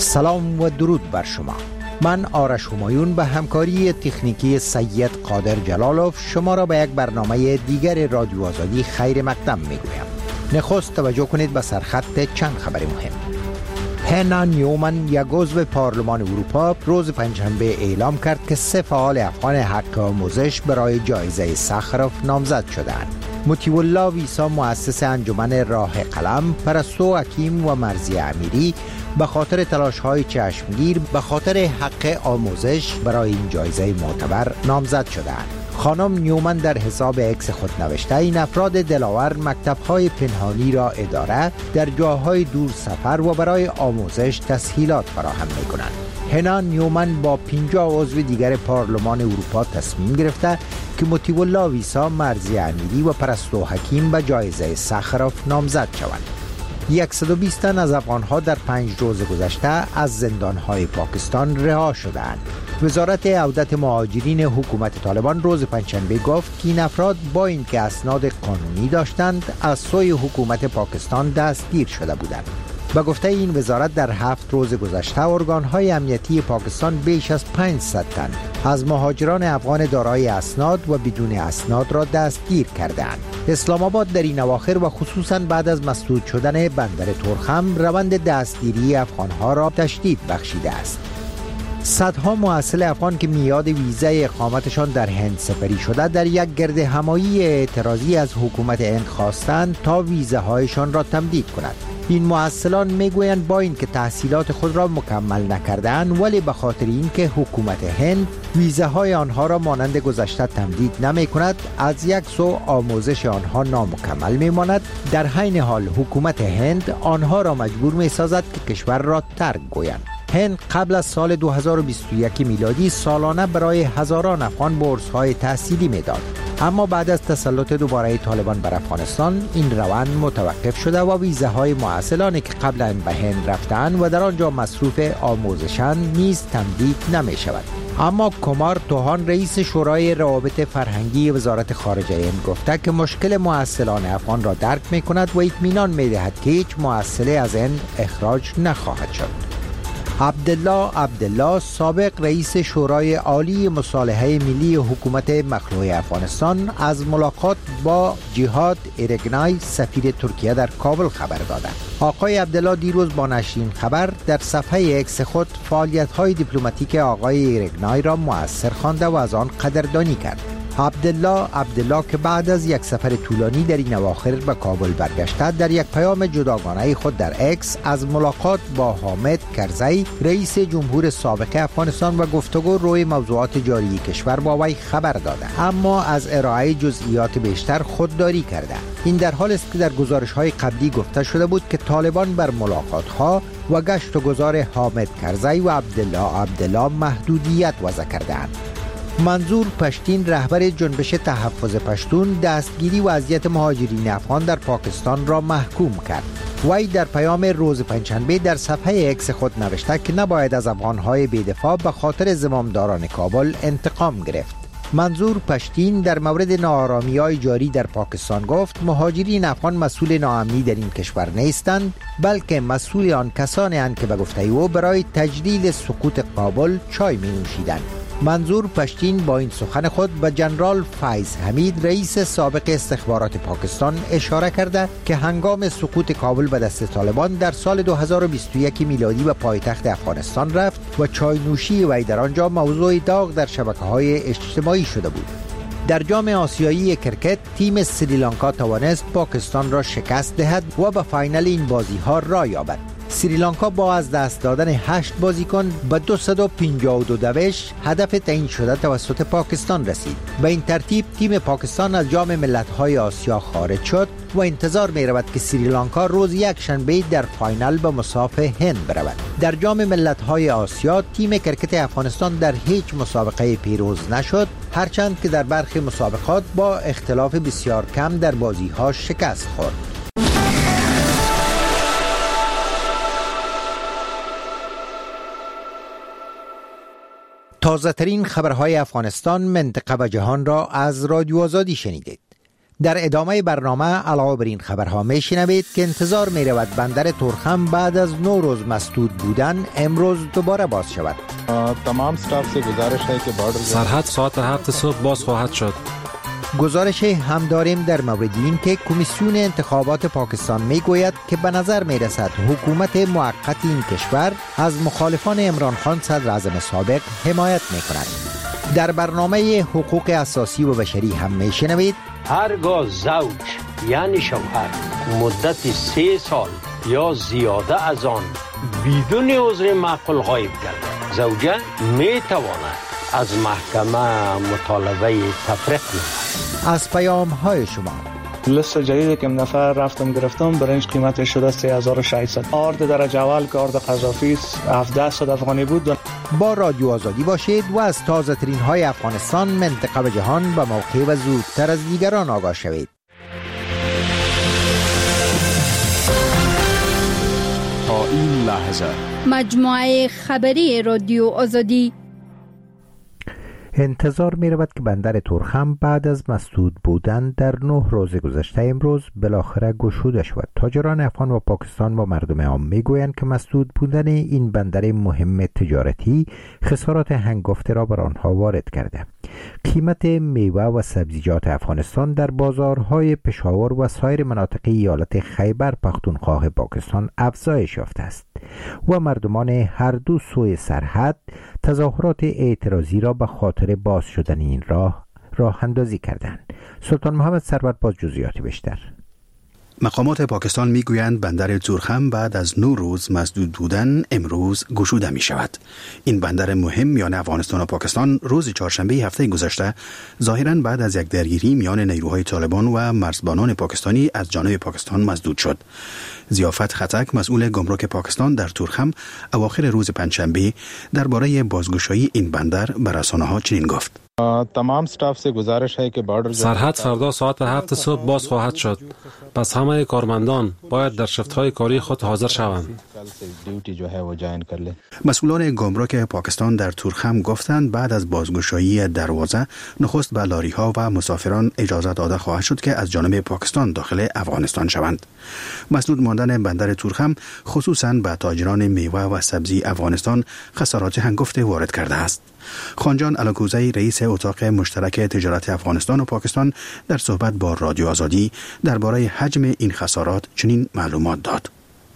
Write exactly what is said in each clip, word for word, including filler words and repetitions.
سلام و درود بر شما. من آرش همایون به همکاری تکنیکی سید قادر جلالوف شما را به یک برنامه دیگر رادیو آزادی خیر مقدم میگویم. نخست توجه کنید به سرخط چند خبر مهم. هنا نیومن، یک عضو پارلمان اروپا، روز پنجشنبه اعلام کرد که سه فعال افغان حق آموزش برای جایزه ساخروف نامزد شدند. مطیع الله ویسا، مؤسس انجمن راه قلم، پرستو حکیم و مرزی امیری به خاطر تلاش‌های چشمگیر به خاطر حق آموزش برای این جایزه معتبر نامزد شدند. خانم نیومن در حساب اکس خود نوشته این افراد دلاور مکتب‌های پنهانی را اداره در جاهای دور سفر و برای آموزش تسهیلات فراهم می‌کنند. هنا نیومن با پنجاه عضو دیگر پارلمان اروپا تصمیم گرفته که مطیع الله ویسا، مرزی امیری و پرستو حکیم به جایزه ساخروف نامزد شوند. صد و بیست تن از افغان‌ها در پنج روز گذشته از زندان‌های پاکستان رها شدند. وزارت عودت مهاجرین حکومت طالبان روز پنجشنبه گفت که این افراد با اینکه اسناد قانونی داشتند از سوی حکومت پاکستان دستگیر شده بودند. به گفته این وزارت در هفت روز گذشته ارگان‌های امنیتی پاکستان بیش از پانصد تن از مهاجران افغان دارای اسناد و بدون اسناد را دستگیر کردند. اسلام آباد در این اواخر و خصوصا بعد از مسدود شدن بندر ترخم روند دستگیری افغان‌ها را تشدید بخشیده است. صدها محصل افغان که میاد ویزای اقامتشان در هند سپری شده در یک گرد همایی اعتراضی از حکومت هند خواستند تا ویزاهایشان را تمدید کند. این محصلان میگویند با اینکه تحصیلات خود را مکمل نکردند ولی به خاطر اینکه حکومت هند ویزاهای آنها را مانند گذشته تمدید نمی کند، از یک سو آموزش آنها نامکمل می ماند. در حین حال حکومت هند آنها را مجبور می سازد که کشور را ترک گویند. هند قبل از سال دو هزار و بیست و یک میلادی سالانه برای هزاران افغان بورس‌های تحصیلی میداد، اما بعد از تسلط دوباره طالبان بر افغانستان این روند متوقف شده و ویزاهای محصلانی که قبلا به هند رفتند و در آنجا مصروف آموزشند نیز تمدید نمی شود. اما کمار توهان، رئیس شورای روابط فرهنگی وزارت خارجه هند گفته که مشکل محصلان افغان را درک می کند و اطمینان می دهد که هیچ محصل از هند اخراج نخواهد شد. عبدالله عبدالله، سابق رئیس شورای عالی مصالحه ملی حکومت مخلوع افغانستان، از ملاقات با جهاد ایرگنای، سفیر ترکیه در کابل خبر دادند. آقای عبدالله دیروز با نشر این خبر در صفحه اکس خود فعالیت‌های دیپلماتیک آقای ایرگنای را مؤثر خوانده و از آن قدردانی کرد. عبدالله عبدالله که بعد از یک سفر طولانی در این اواخر به کابل برگشته، در یک پیام جداگانه خود در اکس از ملاقات با حامد کرزی، رئیس جمهور سابق افغانستان و گفتگو روی موضوعات جاری کشور با وی خبر داده، اما از ارائه جزئیات بیشتر خودداری کرده. این در حال است که در گزارش‌های قبلی گفته شده بود که طالبان بر ملاقات‌ها و گشت و گذار حامد کرزی و عبدالله عبدالله محدودیت وضع کردند. منظور پشتین، رهبر جنبش تحفظ پشتون، دستگیری و اذیت مهاجرین افغان در پاکستان را محکوم کرد. وی در پیام روز پنجشنبه در صفحه اکس خود نوشته که نباید از افغان‌های بی‌دفاع به خاطر زمامداران کابل انتقام گرفت. منظور پشتین در مورد ناآرامی‌های جاری در پاکستان گفت مهاجرین افغان مسئول ناامنی در این کشور نیستند، بلکه مسئول آن کسانی اند که به گفته او برای تجلیل سقوط کابل چای می‌نوشیدند. منظور پشتین با این سخن خود به جنرال فیض حمید، رئیس سابق استخبارات پاکستان، اشاره کرده که هنگام سقوط کابل به دست طالبان در سال دو هزار و بیست و یک میلادی به پایتخت افغانستان رفت و چای نوشی وی در آنجا موضوع داغ در شبکه‌های اجتماعی شده بود. در جام آسیایی کرکت تیم سریلانکا توانست پاکستان را شکست دهد و به فاینال این بازی‌ها راه یابد. سریلانکا با از دست دادن هشت بازیکن به دویست و پنجاه و دو دوش هدف تعیین شده توسط پاکستان رسید. به این ترتیب تیم پاکستان از جام ملت‌های آسیا خارج شد و انتظار می رود که سریلانکا روز یک شنبه در فاینال به مصاف هند برود. در جام ملت‌های آسیا تیم کرکت افغانستان در هیچ مسابقه پیروز نشد، هرچند که در برخی مسابقات با اختلاف بسیار کم در بازی‌ها شکست خورد. تازه ترین خبرهای افغانستان، منطقه و جهان را از رادیو آزادی شنیدید. در ادامه برنامه علاوه بر این خبرها میشنوید که انتظار می رود بندر تورخم بعد از نو روز مسدود بودن امروز دوباره باز شود. تمام استاف سے گزارش ہے کہ بارڈر سرحد ساعت هفت صبح باز خواهد شد. گزارش هم داریم در مورد این که کمیسیون انتخابات پاکستان می گوید که به نظر می رسد حکومت موقت این کشور از مخالفان عمران خان صدر اعظم سابق حمایت می کند. در برنامه حقوق اساسی و بشری هم می شنوید هرگاه زوج یعنی شوهر مدت سه سال یا زیاده از آن بدون عذر معقول غایب گردد، زوجه می تواند از محکمه مطالبه تفریق نماید. از پیام های شما لیست جدید که من نفر رفتم گرفتم برنج قیمت شده سه هزار و ششصد. آرد درجه اول که آرد قذافی هفده صد افغانی بود. با رادیو آزادی باشید و از تازه ترین های افغانستان، منطقه و جهان به موقع و زودتر از دیگران آگاه شوید. تا این لحظه مجموعه خبری رادیو آزادی. انتظار می رود که بندر تورخم بعد از مسدود بودن در نه روز گذشته امروز بالاخره گشوده شود. تاجران افغان و پاکستان و مردم عام می گویند که مسدود بودن این بندر مهم تجارتی خسارات هنگفته را بر آنها وارد کرده. قیمت میوه و سبزیجات افغانستان در بازارهای پشاور و سایر مناطق ایالت خیبر پختونخوا پاکستان افزایش یافته است و مردمان هر دو سوی سرحد تظاهرات اعتراضی را به خاطر باز شدن این راه راه اندازی کردند. سلطان محمد ثروت باز جزئیات بیشتر. مقامات پاکستان میگویند بندر تورخم بعد از نو روز مسدود بودن امروز گشوده می شود. این بندر مهم میان افغانستان و پاکستان روز چهارشنبه هفته گذشته ظاهراً بعد از یک درگیری میان نیروهای طالبان و مرزبانان پاکستانی از جانب پاکستان مسدود شد. ضیافت خطک مسئول گمرک پاکستان در تورخم اواخر روز پنجشنبه درباره بازگشایی این بندر به رسانه‌ها چنین گفت: تمام استاف سے گزارش ہے کہ بارڈر سرحد فردا ساعت هفت صبح باز خواهد شد. پس همه کارمندان باید در شفت‌های کاری خود حاضر شوند. مسئولان گمرک پاکستان در تورخم گفتند بعد از بازگشایی دروازه نخست به لاری‌ها و مسافران اجازه داده خواهد شد که از جانب پاکستان داخل افغانستان شوند. مسدود ماندن بندر تورخم خصوصاً به تاجران میوه و سبزی افغانستان خسارات هنگفته وارد کرده است. خانجان الکوزی رئیس اتاق مشترک تجارت افغانستان و پاکستان در صحبت با رادیو آزادی درباره حجم این خسارات چنین معلومات داد: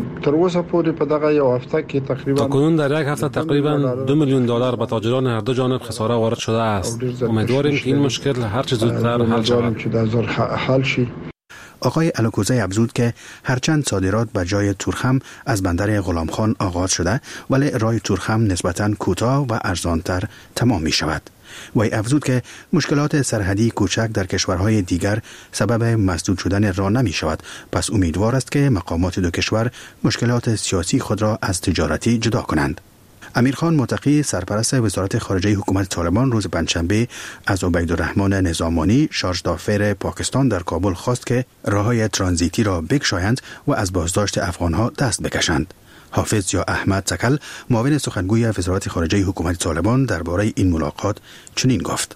تا کنون در یک هفته تقریبا دو میلیون دلار به تاجران هر دو جانب خساره وارد شده است. امیدواریم که این مشکل هر چه زودتر حل شود. آقای الکوزی افزود که هرچند صادرات به جای تورخم از بندر غلامخان آغاز شده ولی راه تورخم نسبتاً کوتاه و ارزانتر تمام می شود. وی افزود که مشکلات سرحدی کوچک در کشورهای دیگر سبب مسدود شدن راه نمی شود، پس امیدوار است که مقامات دو کشور مشکلات سیاسی خود را از تجارتی جدا کنند. امیرخان متقی سرپرست وزارت خارجه حکومت طالبان روز پنجشنبه از عبیدالرحمن نظامانی شارژ دافر پاکستان در کابل خواست که راههای ترانزیتی را بگشایند و از بازداشت افغانها دست بکشند. حافظ یا احمد تکل معاون سخنگوی وزارت خارجه حکومت طالبان درباره این ملاقات چنین گفت: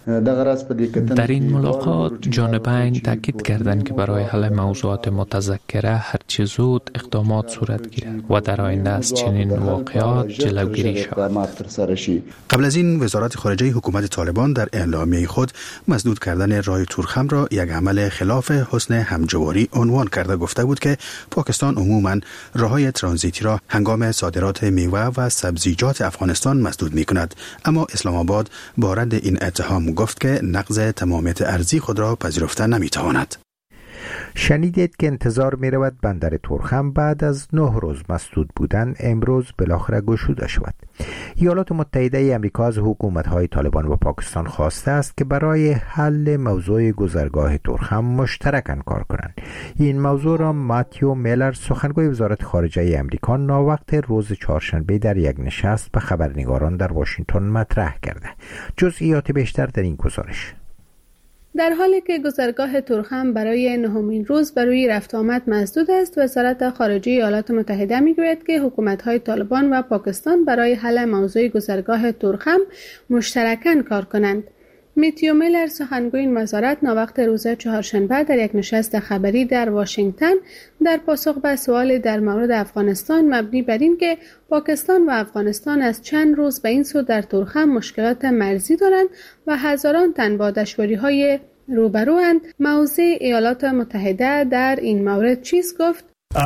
در این ملاقات جانبین تاکید کردند که برای حل موضوعات متذکره هرچه زود اقدامات صورت گیرد و در آینده از چنین واقعات جلوگیری شود. قبل از این وزارت خارجه حکومت طالبان در اعلامیه خود مسدود کردن راه تورخم را یک عمل خلاف حسن همجواری عنوان کرده گفته بود که پاکستان عموماً راههای ترانزیتی را هنگام صادرات میوه و سبزیجات افغانستان مسدود می کند، اما اسلام آباد با رد این اتهام گفت که نقض تمامیت ارضی خود را پذیرفته نمیتواند. شنیدید که انتظار می رود بندر تورخم بعد از نه روز مسدود بودن امروز بالاخره گشوده شود. ایالات متحده ای آمریکا از حکومت‌های طالبان و پاکستان خواسته است که برای حل موضوع گذرگاه تورخم مشترکاً کار کنند. این موضوع را ماتیو میلر سخنگوی وزارت خارجه آمریکا ناوقت روز چهارشنبه در یک نشست به خبرنگاران در واشنگتن مطرح کرده. جزئیات بیشتر در این گزارش. در حالی که گذرگاه تورخم برای نهمین روز بر روی رفت آمد مسدود است، وزارت خارجه ایالات متحده میگوید که حکومت‌های طالبان و پاکستان برای حل موضوع گذرگاه تورخم مشترکاً کار کنند. میتیو میلر سخنگوی این وزارت ناوقت روز چهارشنبه در یک نشست خبری در واشنگتن در پاسخ به سوال در مورد افغانستان مبنی بر این که پاکستان و افغانستان از چند روز به این سو در تورخم مشکلات مرزی دارند و هزاران تن با دشواری‌های روبروند، موضع ایالات متحده در این مورد چیست گفت؟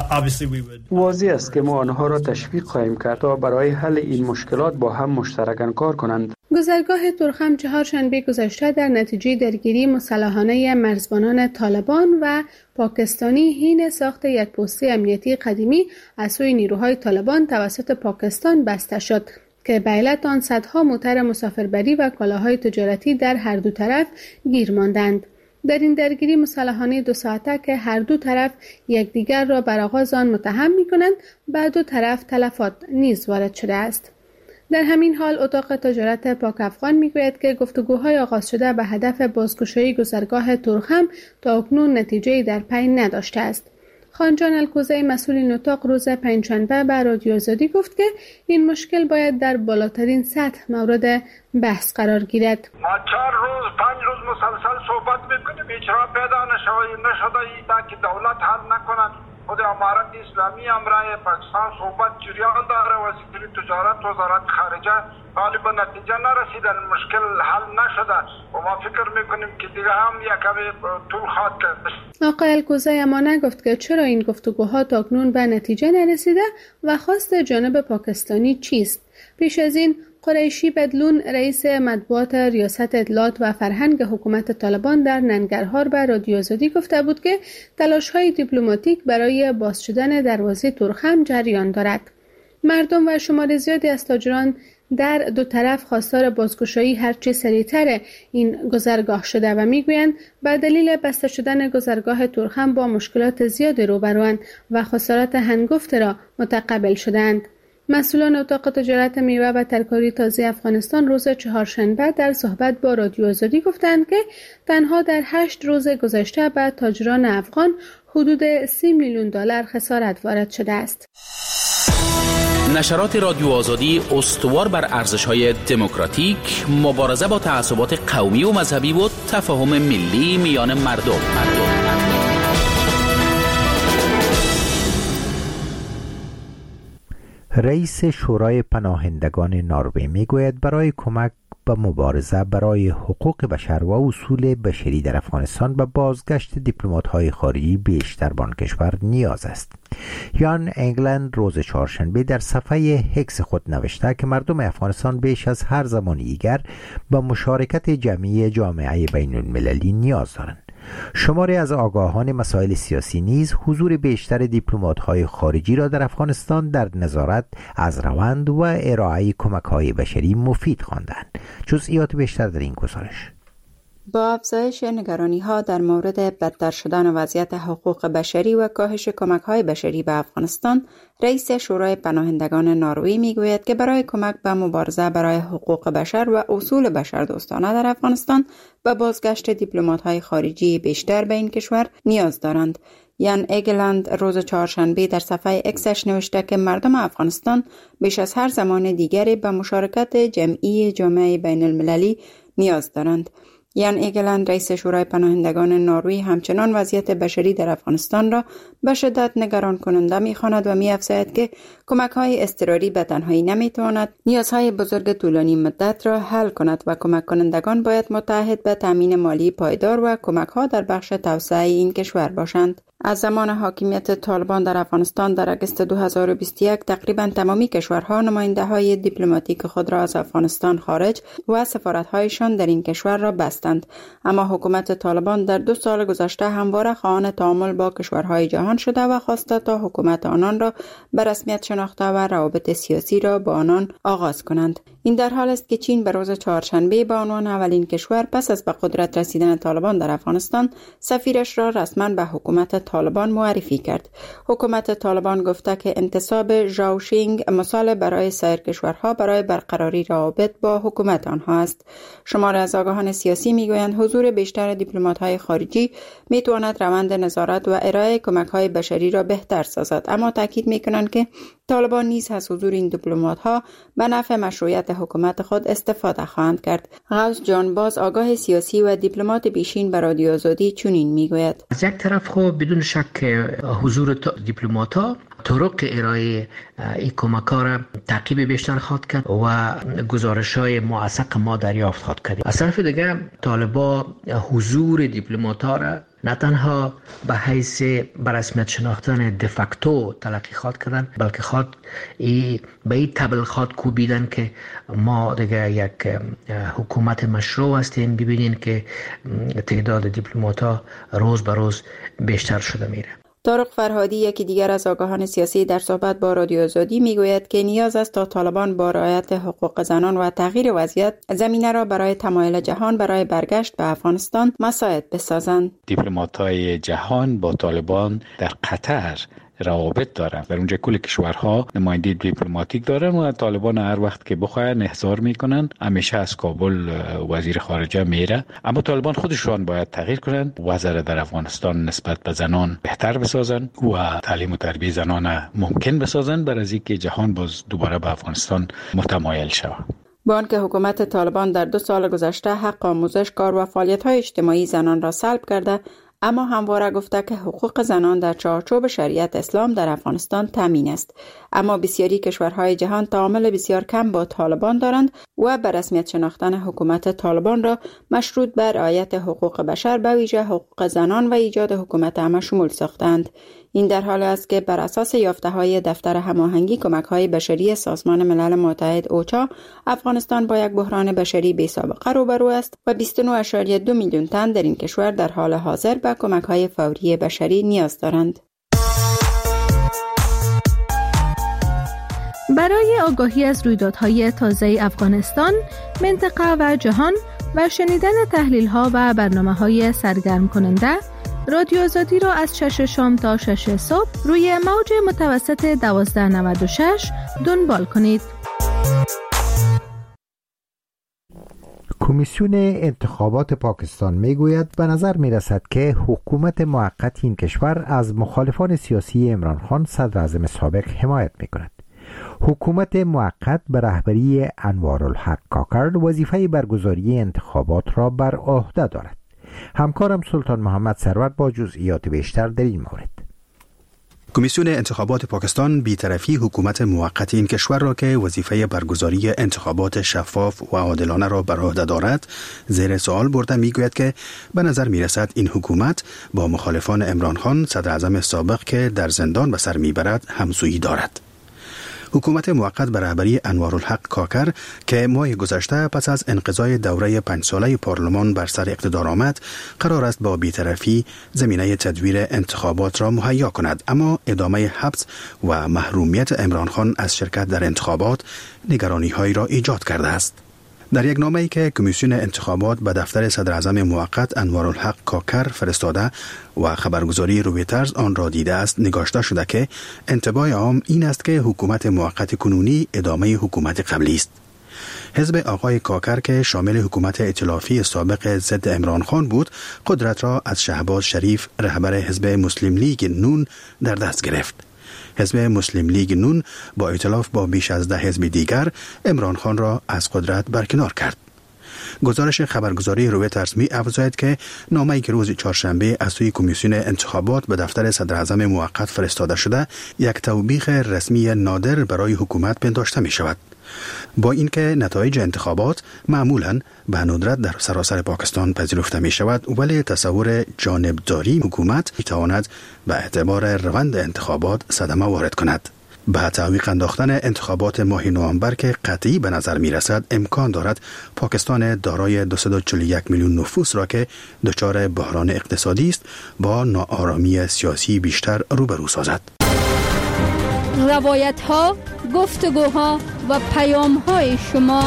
واضح است که ما آنها را تشویق خواهیم کرد تا برای حل این مشکلات با هم مشترکاً کار کنند. گذرگاه تورخم چهارشنبه گذشته در نتیجه درگیری مسلحانه مرزبانان طالبان و پاکستانی حین ساخت یک پست امنیتی قدیمی از سوی نیروهای طالبان توسط پاکستان بسته شد که به علت آن صدها موتر مسافربری و کالاهای تجارتی در هر دو طرف گیر ماندند. در این درگیری مسلحانه دو ساعته که هر دو طرف یکدیگر را بر آغاز آن متهم می‌کنند، به دو طرف تلفات نیز وارد شده است. در همین حال اتاق تجارت پاک افغان میگوید که گفتگوهای آغاز شده به هدف بازگشایی گذرگاه تورخم تا اکنون نتیجه‌ای در پی نداشته است. خانجان الکوزی مسئول این اتاق روز پنجشنبه به رادیو آزادی گفت که این مشکل باید در بالاترین سطح مورد بحث قرار گیرد. ما چهار روز پنج روز مسلسل صحبت میکنیم، هیچ راه پیدا نشده ای که دولت حل نکنند. خود امارت اسلامی امرای پاکستان صحبت جریان داره، وزیر تجارت وزارت خارجه حالی به نتیجه نرسیدن، مشکل حل نشده و ما فکر میکنیم که دیگه هم یکمی طول خواهد کرد. آقای الکوزی اما نگفت که چرا این گفتگوها تاکنون به نتیجه نرسیده و خواست جانب پاکستانی چیست. پیش از این قریشی بدلون رئیس مطبوعات ریاست اطلاعات و فرهنگ حکومت طالبان در ننگرهار به رادیو آزادی گفته بود که تلاش‌های دیپلماتیک برای باز شدن دروازه تورخم جریان دارد. مردم و شمار زیادی از تاجران در دو طرف خواستار بازگشایی هرچه سریعتر این گذرگاه شده و میگویند به دلیل بسته شدن گذرگاه تورخم با مشکلات زیادی روبروند و خسارات هنگفت را متقبل شدند. مسئولان اتاق تجارت میوه و ترکاری تازه افغانستان روز چهارشنبه در صحبت با رادیو آزادی گفتند که تنها در هشت روز گذشته به تاجران افغان حدود سی میلیون دلار خسارت وارد شده است. نشرات رادیو آزادی استوار بر ارزش‌های دموکراتیک، مبارزه با تعصبات قومی و مذهبی و تفاهم ملی میان مردم. مردم. رئیس شورای پناهندگان نروژ میگوید برای کمک به مبارزه برای حقوق بشر و اصول بشری در افغانستان به بازگشت دیپلمات‌های خارجی بیشتر به آن کشور نیاز است. یان انگلند روز چهارشنبه در صفحه هکس خود نوشته که مردم افغانستان بیش از هر زمان دیگر به مشارکت جمعی جامعه بین المللی نیاز دارند. شماری از آگاهان مسائل سیاسی نیز حضور بیشتر دیپلمات‌های خارجی را در افغانستان در نظارت از روند و ارائه کمک‌های بشری مفید خواندند. جزئیات بیشتر در این گزارش. با افزایش نگرانی‌ها در مورد بدتر شدن وضعیت حقوق بشری و کاهش کمک‌های بشری به افغانستان، رئیس شورای پناهندگان نروژ میگوید که برای کمک به مبارزه برای حقوق بشر و اصول بشردوستانه در افغانستان به بازگشت دیپلمات‌های خارجی بیشتر به این کشور نیاز دارند. یان ایگلند روز چهارشنبه در صفحه اکسش نوشته که مردم افغانستان بیش از هر زمان دیگری به مشارکت جمعی جامعه بین المللی نیاز دارند. یان ایگلند رئیس شورای پناهندگان نروژ همچنان وضعیت بشری در افغانستان را به شدت نگران کننده می‌خواند و می‌افزاید که کمک‌های اضطراری به تنهایی نمی‌تواند نیازهای بزرگ طولانی مدت را حل کند و کمک کنندگان باید متعهد به تامین مالی پایدار و کمک‌ها در بخش توسعه این کشور باشند. از زمان حاکمیت طالبان در افغانستان در اگست دو هزار و بیست و یک تقریباً تمامی کشورها نماینده‌های دیپلماتیک خود را از افغانستان خارج و سفارت‌هایشان در این کشور را بستند. اما حکومت طالبان در دو سال گذشته همواره خواهان تعامل با کشورهای جهان شده و خواسته تا حکومت آنان را به رسمیت شناخته و روابط سیاسی را با آنان آغاز کنند. این در حال است که چین به روز چهارشنبه به عنوان اولین کشور پس از به قدرت رسیدن طالبان در افغانستان سفیرش را رسما به حکومت طالبان معرفی کرد. حکومت طالبان گفته که انتصاب ژائوشینگ مثال برای سایر کشورها برای برقراری روابط با حکومت آنها است. شمار از آگاهان سیاسی میگویند حضور بیشتر دیپلمات‌های خارجی میتواند روند نظارت و ارائه کمک‌های بشری را بهتر سازد، اما تاکید میکنند که طالبان نیز از حضور این دیپلمات‌ها به نفع مشروعیت وضعیت حکومت خود استفاده خواهند کرد. غوث جانباز آگاه سیاسی و دیپلمات پیشین به رادیو آزادی چنین میگوید: از یک طرف خب بدون شک حضور دیپلمات‌ها طرق ارائه این کمک‌ها را تعقیب بیشتر خواهد کرد و گزارش‌های موثق ما دریافت خواهد کرد. از طرف دیگر طالبان حضور دیپلمات‌ها را نه تنها به حیث به رسمیت شناختن دفکتو تلقی خواهد کردن، بلکه خواهد ای به این تبل خواهد کوبیدن که ما دیگه یک حکومت مشروع هستیم. ببینین که تعداد دیپلمات‌ها روز به روز بیشتر شده میره. طارق فرهادی، یکی دیگر از آگاهان سیاسی، در صحبت با رادیو آزادی میگوید که نیاز است تا طالبان با رعایت حقوق زنان و تغییر وضعیت زمینه را برای تمایل جهان برای برگشت به افغانستان مساعد بسازند. دیپلمات‌های جهان با طالبان در قطر روابط دارن. در اونجا کل کشورها نماینده دیپلماتیک دارن و طالبان هر وقت که بخواهن احضار میکنن. همیشه از کابل وزیر خارجه میره، اما طالبان خودشون باید تغییر کنن، وضع در افغانستان نسبت به زنان بهتر بسازن و تعلیم و تربیت زنان ممکن بسازن برای از اینکه جهان باز دوباره به افغانستان متمایل شود. با آنکه حکومت طالبان در دو سال گذشته حق آموزش، کار و فعالیت‌های اجتماعی زنان را سلب کرده، اما همواره گفته که حقوق زنان در چارچوب شریعت اسلام در افغانستان تامین است. اما بسیاری کشورهای جهان تعامل بسیار کم با طالبان دارند و به رسمیت شناختن حکومت طالبان را مشروط بر رعایت حقوق بشر، به ویژه حقوق زنان و ایجاد حکومت همشمول ساختند. این در حال است که بر اساس یافته‌های دفتر هماهنگی کمک‌های بشری سازمان ملل متحد اوچا، افغانستان با یک بحران بشری بی‌سابقه روبرو است و بیست و نه ممیز دو میلیون تن در این کشور در حال حاضر به کمک‌های فوری بشری نیاز دارند. برای آگاهی از رویدادهای تازه افغانستان، منطقه و جهان و شنیدن تحلیل‌ها و برنامه‌های سرگرم کننده، رادیو آزادی را از شش شام تا شش صبح روی موج متوسط دوازده نود و شش دنبال کنید. کمیسیون انتخابات پاکستان میگوید به نظر میرسد که حکومت موقت این کشور از مخالفان سیاسی عمران خان صدر اعظم سابق حمایت میکند. حکومت موقت به رهبری انوارالحق کاکر وظیفه برگزاری انتخابات را بر عهده دارد. همکارم سلطان محمد سرور با جزئیات بیشتر در این مورد. کمیسیون انتخابات پاکستان بی‌طرفی حکومت موقت این کشور را که وظیفه برگزاری انتخابات شفاف و عادلانه را بر عهده دارد زیر سوال برده میگوید که به نظر میرسد این حکومت با مخالفان عمران خان صدر اعظم سابق که در زندان به سر میبرد همسویی دارد. حکومت موقت به رهبری انوارالحق کاکر که ماه گذشته پس از انقضای دوره پنج ساله پارلمان بر سر اقتدار آمد، قرار است با بی‌طرفی زمینه تدویر انتخابات را مهیا کند، اما ادامه حبس و محرومیت عمران خان از شرکت در انتخابات نگرانی‌هایی را ایجاد کرده است. در یک نامه‌ای که کمیسیون انتخابات به دفتر صدر اعظم موقت انوارالحق کاکر فرستاده و خبرگزاری رویترز آن را دیده است، نگاشته شده که انطباع عام این است که حکومت موقت کنونی ادامه حکومت قبلی است. حزب آقای کاکر که شامل حکومت ائتلافی سابق ضد عمران خان بود، قدرت را از شهباز شریف رهبر حزب مسلم لیگ نون در دست گرفت. حزب مسلم لیگ نون با ائتلاف با بیش از ده حزب دیگر عمران خان را از قدرت برکنار کرد. گزارش خبرگزاری رویترز می افزاید که نامه‌ای که روز چهارشنبه از سوی کمیسیون انتخابات به دفتر صدر اعظم موقت فرستاده شده، یک توبیخ رسمی نادر برای حکومت پنداشته می شود. با اینکه نتایج انتخابات معمولاً به ندرت در سراسر پاکستان پذیرفته می شود، ولی تصور جانبداری حکومت می تواند به اعتبار روند انتخابات صدمه وارد کند. به تعویق انداختن انتخابات ماه نوامبر که قطعی به نظر می رسد، امکان دارد پاکستان دارای دویست و چهل و یک میلیون نفوس را که دچار بحران اقتصادی است با ناآرامی سیاسی بیشتر روبرو سازد. روایت ها، گفتگوها و پیام های شما.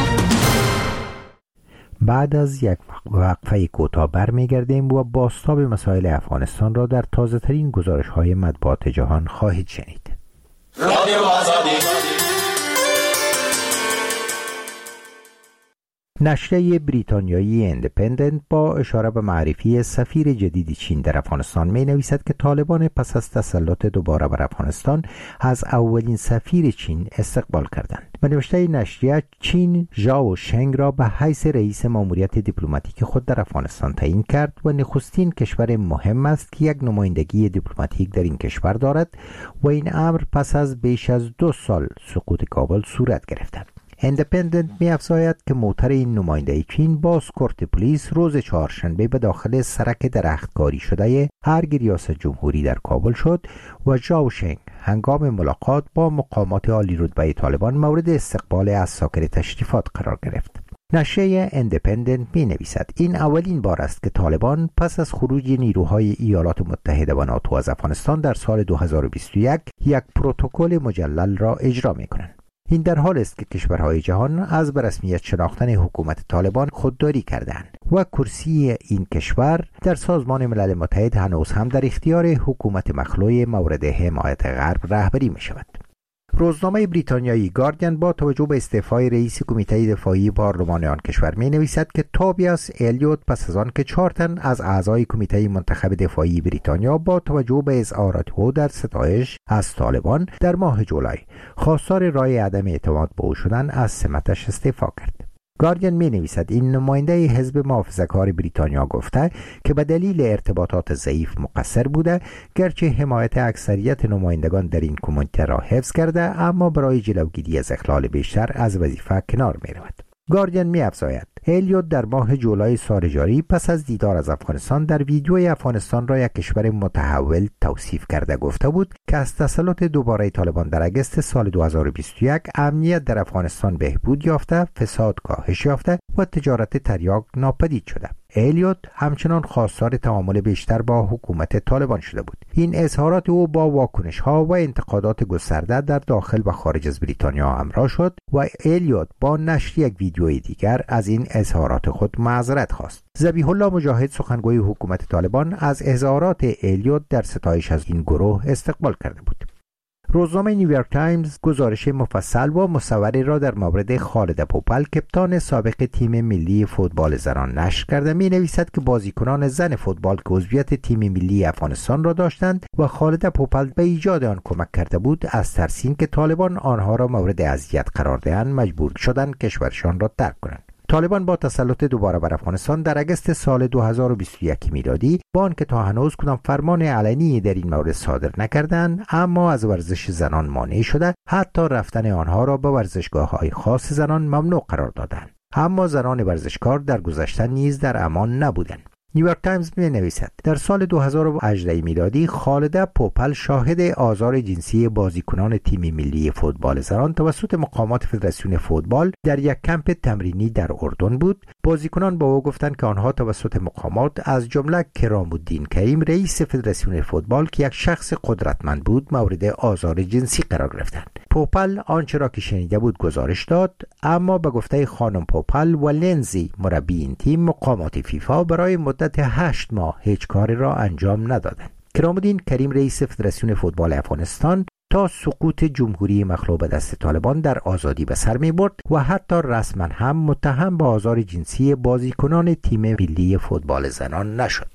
بعد از یک وقفه کوتاه برمیگردیم و بازتاب مسائل افغانستان را در تازه ترین گزارش های مطبوعات جهان خواهید شنید. رادیو آزادی. نشریه بریتانیایی اندپندنت با اشاره به معرفی سفیر جدید چین در افغانستان می نویسد که طالبان پس از تسلط دوباره بر افغانستان از اولین سفیر چین استقبال کردند. به نوشته نشریه، چین ژائو شنگ را به حیث رئیس ماموریت دیپلماتیک خود در افغانستان تعیین کرد و نخستین کشور مهم است که یک نمایندگی دیپلماتیک در این کشور دارد و این امر پس از بیش از دو سال سقوط کابل صورت گرفته. اندپندنت می افزاید که موتر این نماینده چین با اسکورت پلیس روز چهارشنبه به داخل سرک درختکاری شده ارگ ریاست جمهوری در کابل شد و ژائو شنگ هنگام ملاقات با مقامات عالی رتبه طالبان مورد استقبال از ساکن تشریفات قرار گرفت. نشریه اندپندنت می نویسد این اولین بار است که طالبان پس از خروج نیروهای ایالات متحده و ناتو از افغانستان در سال دو هزار و بیست و یک یک پروتکل مجلل را اجرا می کنند. این در حال است که کشورهای جهان از به رسمیت شناختن حکومت طالبان خودداری کردند و کرسی این کشور در سازمان ملل متحد هنوز هم در اختیار حکومت مخلوع مورد حمایت غرب رهبری می شود. روزنامه بریتانیایی گاردین با توجه به استعفای رئیس کمیته دفاعی پارلمان آن کشور می نویسد که تابیاس الیوت پس از آن که چهار تن از اعضای کمیته منتخب دفاعی بریتانیا با توجه به اظهارات او در ستایش از طالبان در ماه جولای خواستار رای عدم اعتماد به او شدن از سمتش استعفا کرد. گاردین می نویسد این نماینده حزب محافظه‌کار بریتانیا گفته که به دلیل ارتباطات ضعیف مقصر بوده، گرچه حمایت اکثریت نمایندگان در این کمیته را حفظ کرده اما برای جلوگیری از اخلال بیشتر از وظیفه کنار می رود. گاردین می افزاید الیوت در ماه جولای سال جاری پس از دیدار از افغانستان در ویدیوی افغانستان را یک کشور متحول توصیف کرده گفته بود که از تسلط دوباره طالبان در اگست سال دو هزار و بیست و یک امنیت در افغانستان بهبود یافته، فساد کاهش یافته و تجارت تریاک ناپدید شده. الیوت همچنان خواستار تعامل بیشتر با حکومت طالبان شده بود. این اظهارات او با واکنش‌ها و انتقادات گسترده در داخل و خارج از بریتانیا همراه شد و الیوت با نشر یک ویدیوی دیگر از این اظهارات خود معذرت خواست. ذبیح الله مجاهد سخنگوی حکومت طالبان از اظهارات الیوت در ستایش از این گروه استقبال کرده بود. روزنامه نیویورک تایمز گزارش مفصل و مصوری را در مورد خالده پوپل کپتان سابق تیم ملی فوتبال زنان نشر کرده می نویسد که بازیکنان زن فوتبال که عضویت تیم ملی افغانستان را داشتند و خالده پوپل به ایجاد آن کمک کرده بود، از ترس اینکه طالبان آنها را مورد اذیت قرار دهند مجبور شدند کشورشان را ترک کنند. طالبان با تسلط دوباره بر افغانستان در اگست سال دو هزار و بیست و یک میلادی با آنکه تا هنوز کدام فرمان علنی در این مورد صادر نکردند، اما از ورزش زنان مانع شده، حتی رفتن آنها را به ورزشگاه‌های خاص زنان ممنوع قرار دادند. اما زنان ورزشکار در گذشته نیز در امان نبودند. نیویورک تایمز می نویسد در سال دو هزار و هجده میلادی خالده پوپل شاهد آزار جنسی بازیکنان تیم ملی فوتبال زنان توسط مقامات فدراسیون فوتبال در یک کمپ تمرینی در اردن بود. بازیکنان با او گفتند که آنها توسط مقامات از جمله کرام الدین کریم رئیس فدراسیون فوتبال که یک شخص قدرتمند بود مورد آزار جنسی قرار گرفتند. پوپل آنچه را که شنیده بود گزارش داد، اما به گفته خانم پوپل و لنزی مربی این تیم مقامات فیفا برای مدت هشت ماه هیچ کاری را انجام ندادند. کرام الدین کریم رئیس فدراسیون فوتبال افغانستان تا سقوط جمهوری مخلوع به دست طالبان در آزادی به سر می برد و حتی رسما هم متهم به آزار جنسی بازیکنان تیم ملی فوتبال زنان نشد.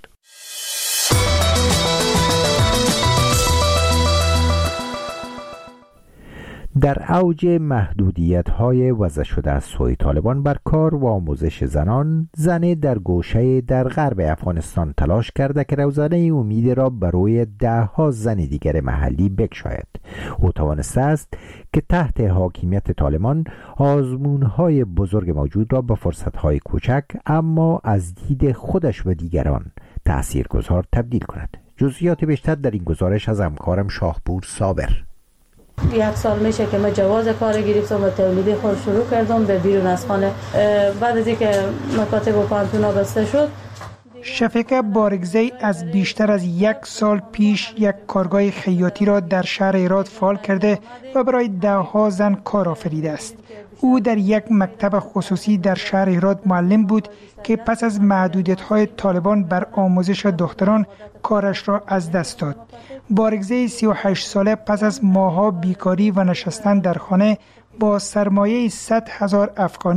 در اوج محدودیت‌های وضع شده از سوی طالبان بر کار و آموزش زنان، زن در گوشه در غرب افغانستان تلاش کرده که روزنه امید را برای ده ها زن دیگر محلی بگشاید. او توانسته است که تحت حاکمیت طالبان آزمون‌های بزرگ موجود را به فرصت‌های کوچک اما از دید خودش و دیگران تأثیرگذار تبدیل کند. جزئیات بیشتر در این گزارش از همکارم شاهپور صابر. یک سال میشه که من جواز کار گرفتم و تولیدی خود شروع کردم به بیرون از خانه. بعد از اینکه مکاتب و پانتونا بسته شد، شفیقه بارگزی از بیشتر از یک سال پیش یک کارگاه خیاطی را در شهر هرات فعال کرده و برای ده ها زن کار آفریده است. او در یک مکتب خصوصی در شهر هرات معلم بود که پس از محدودیت‌های طالبان بر آموزش دختران کارش را از دست داد. بارگزی سی و هشت ساله پس از ماه‌ها بیکاری و نشستن در خانه با سرمایه صد هزار افغانی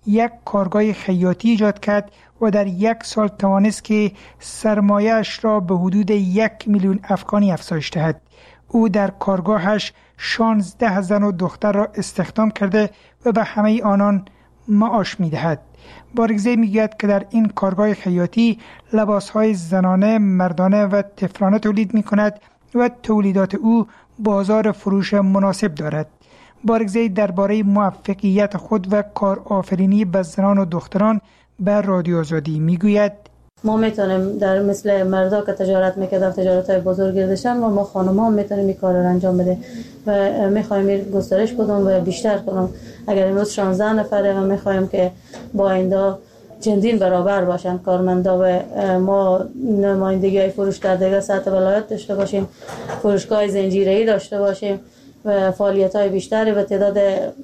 یک کارگاه خیاطی ایجاد کرد و در یک سال توانست که سرمایه‌اش را به حدود یک میلیون افغانی افزایش دهد. او در کارگاهش شانزده زن و دختر را استخدام کرده و به همه آنان معاش می‌دهد. بارگزی میگوید که در این کارگاه خیاطی لباس‌های زنانه، مردانه و طفلانه تولید می‌کند و تولیدات او بازار فروش مناسب دارد. بارگزی درباره موفقیت خود و کارآفرینی به زنان و دختران به رادیو آزادی میگوید: ما میتونیم در مثل مردا که تجارت میکردن تجارت های بزرگ داشتن و ما خانم ها میتونیم این کار را انجام بده و میخوایم این گسترش بدیم و بیشتر کنیم. اگر امروز شانزده نفره و میخوایم که با آینده چندین برابر باشن کارمندا و ما نمایندگی های فروش در دیگه سطح ولایت داشته باشیم، فروشگاه زنجیره‌ای داشته باشیم و فعالیت های بیشتری و تعداد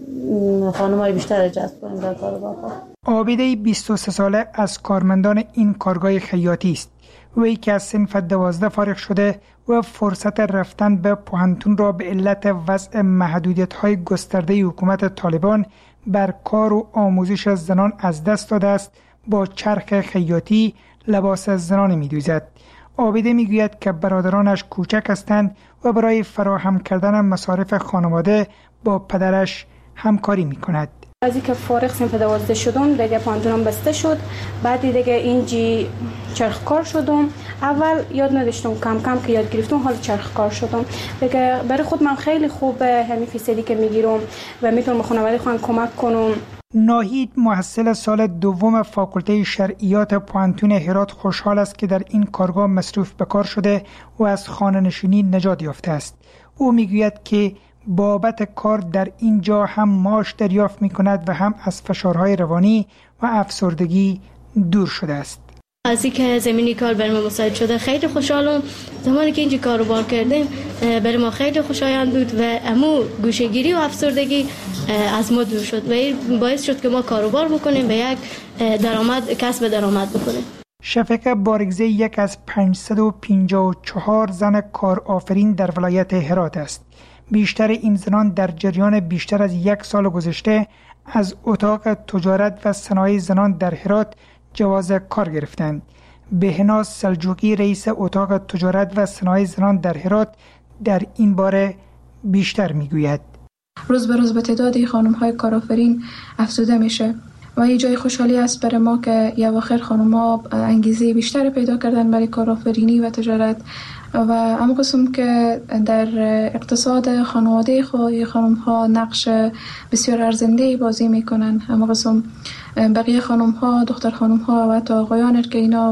خانم های بیشتر جذب کنیم در کارگاه. عابده بیست و سه ساله از کارمندان این کارگاه خیاطی است. وی که از صنف دوازده فارغ شده و فرصت رفتن به پوهنتون را به علت وضع محدودیت‌های گسترده حکومت طالبان بر کار و آموزش زنان از دست داده است، با چرخ خیاطی لباس زنان می‌دوزد. عابده میگوید که برادرانش کوچک هستند و برای فراهم کردن مصارف خانواده با پدرش همکاری می‌کند. از اینکه فارغ صنف دوازده شدم دیگه پانتونم بسته شد، بعد دیگه اینجی چرخ کار شدم. اول یاد نداشتم، کم کم که یاد گرفتم حال چرخ کار شدم دیگه. برای خود من خیلی خوبه همین فیصدی که میگیرم و میتونم خانواده خودم کمک کنم. ناهید محصل سال دوم فاکولته شرعیات پوهنتون هرات خوشحال است که در این کارگاه مصروف به کار شده و از خانه نشینی نجات یافته است. او میگوید که بابت کار در اینجا هم معاش دریافت می کند و هم از فشارهای روانی و افسردگی دور شده است. از اینکه زمینی کار برای ما مساعد شده خیلی خوشحالم. زمانی که اینجا کارو بار کردیم برای ما خیلی خوشایند بود و امو گوشه‌گیری و افسردگی از ما دور شد و این باعث شد که ما کاروبار بکنیم و یک درآمد کسب درآمد بکنیم. شفقه بارگزی یک از پانصد و پنجاه و چهار زن کارآفرین در ولایت هرات است. بیشتر این زنان در جریان بیشتر از یک سال گذشته از اتاق تجارت و صنایع زنان در هرات جواز کار گرفتند. بهناز سلجوقی رئیس اتاق تجارت و صنایع زنان در هرات در این باره بیشتر میگوید: روز به روز به تعداد خانم‌های کارآفرین افزوده میشه و این جای خوشحالی است برای ما که یا آخر خانم‌ها انگیزه بیشتر پیدا کردن برای کارآفرینی و تجارت و اما قسم که در اقتصاد خانواده خود خانم‌ها نقش بسیار ارزنده‌ای بازی میکنن. اما قسم بقیه خانم‌ها، دختر خانم‌ها و حتی آقایان که اینا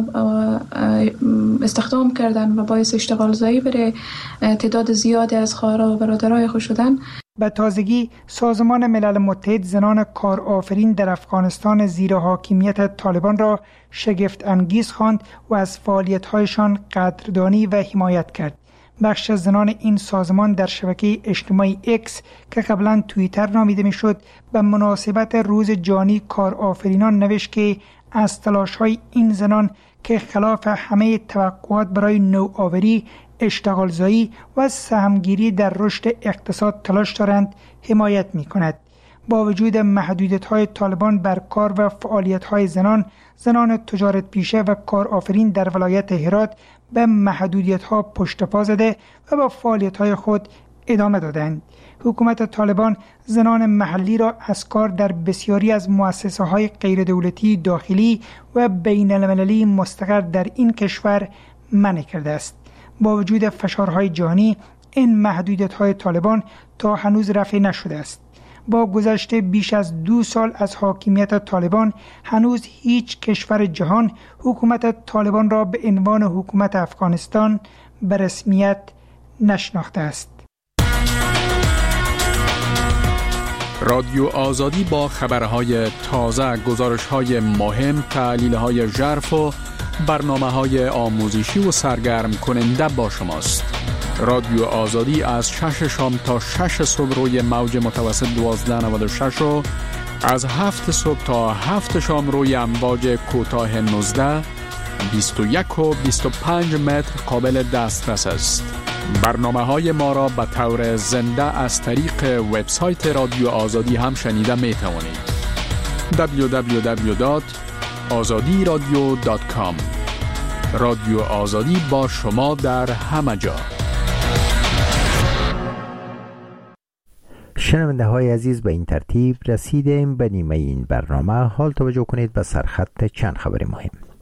استخدام کردن و باعث اشتغال زایی برای تعداد زیادی از خواهرها و برادرای خود شدن. به تازگی سازمان ملل متحد زنان کارآفرین در افغانستان زیر حاکمیت طالبان را شگفت انگیز خواند و از فعالیت‌هایشان قدردانی و حمایت کرد. بخش زنان این سازمان در شبکه اجتماعی اکس که قبلا توییتر نامیده میشد به مناسبت روز جهانی کارآفرینان نوشت که از تلاش‌های این زنان که خلاف همه توقعات برای نوآوری، اشتغالزایی و سهمگیری در رشد اقتصاد تلاش دارند حمایت می کند. با وجود محدودیت‌های طالبان بر کار و فعالیت‌های زنان، زنان تجارت پیشه و کارآفرین در ولایت هرات به محدودیت‌ها پشت پا زده و با فعالیت‌های خود ادامه دادند. حکومت طالبان زنان محلی را از کار در بسیاری از مؤسسه‌های غیردولتی داخلی و بین‌المللی مستقر در این کشور منع کرده است. با وجود فشارهای جهانی، این محدودیت‌های طالبان تا هنوز رفع نشده است. با گذشت بیش از دو سال از حاکمیت طالبان، هنوز هیچ کشور جهان حکومت طالبان را به عنوان حکومت افغانستان به رسمیت نشناخته است. رادیو آزادی با خبرهای تازه، گزارش‌های مهم، تحلیل‌های ژرف و برنامه‌های آموزشی و سرگرم کننده با شماست. رادیو آزادی از شش شام تا شش صبح روی موج متوسط دوازده نود و شش و از هفت صبح تا هفت شام روی امواج کوتاه نوزده، بیست و یک و بیست و پنج متر قابل دسترس است. برنامه‌های ما را به طور زنده از طریق وبسایت رادیو آزادی هم شنیده می توانید. دبلیو دبلیو دبلیو دات آزادی رادیو دات کام. رادیو آزادی با شما در همه جا. شنونده های عزیز، به این ترتیب رسیدیم به نیمه این برنامه. حال توجه کنید به سرخط چند خبر مهم.